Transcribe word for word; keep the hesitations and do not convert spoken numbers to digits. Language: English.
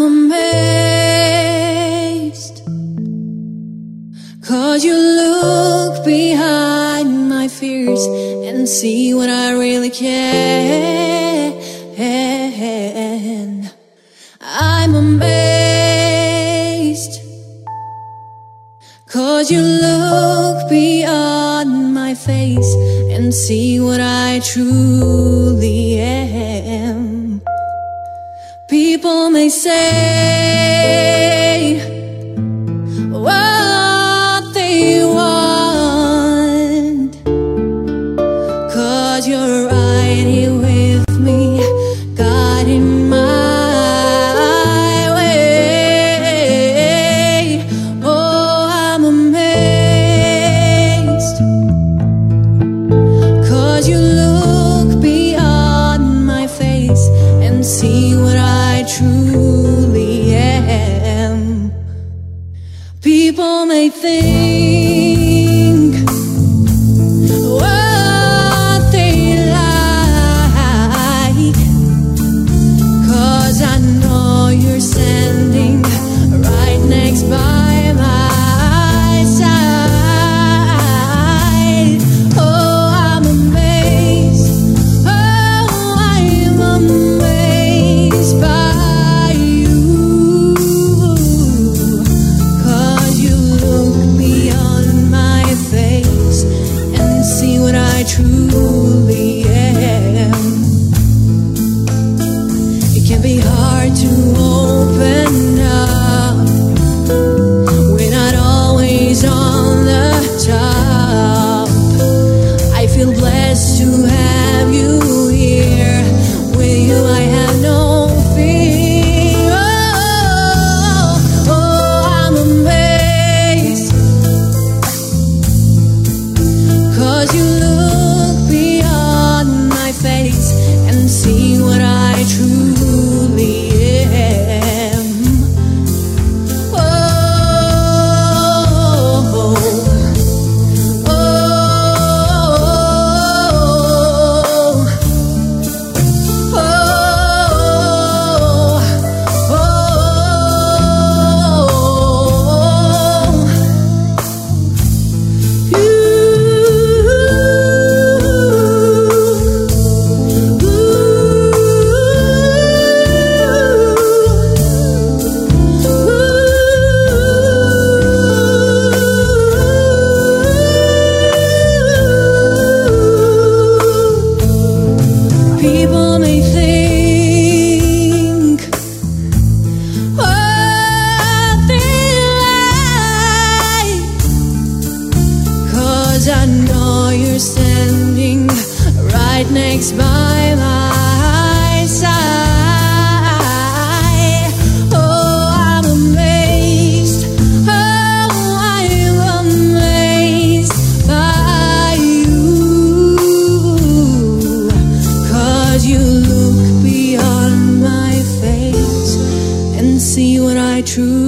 I'm amazed, 'cause you look behind my fears and see what I really can. I'm amazed, 'cause you look beyond my face and see what I truly am. People may say what they want, 'cause you're right here with me, guiding my way. Oh, I'm amazed, 'cause you look beyond my face and see what I truly am. People may think what they like, 'cause I know you're standing right next by my side. Oh, I'm amazed, oh, I'm amazed by you, 'cause you look beyond my face and see what I truly am. It can be hard to open up, we're not always on the top. I feel blessed to have you here. With you I have no fear. Oh, oh, I'm amazed, 'cause you look beyond my face and see what I truly am. Oh, oh, oh, people may think what they like, 'cause I know you're standing right next by my side. Oh, I'm amazed, oh, I'm amazed by you, 'cause you look beyond my face and see what I truly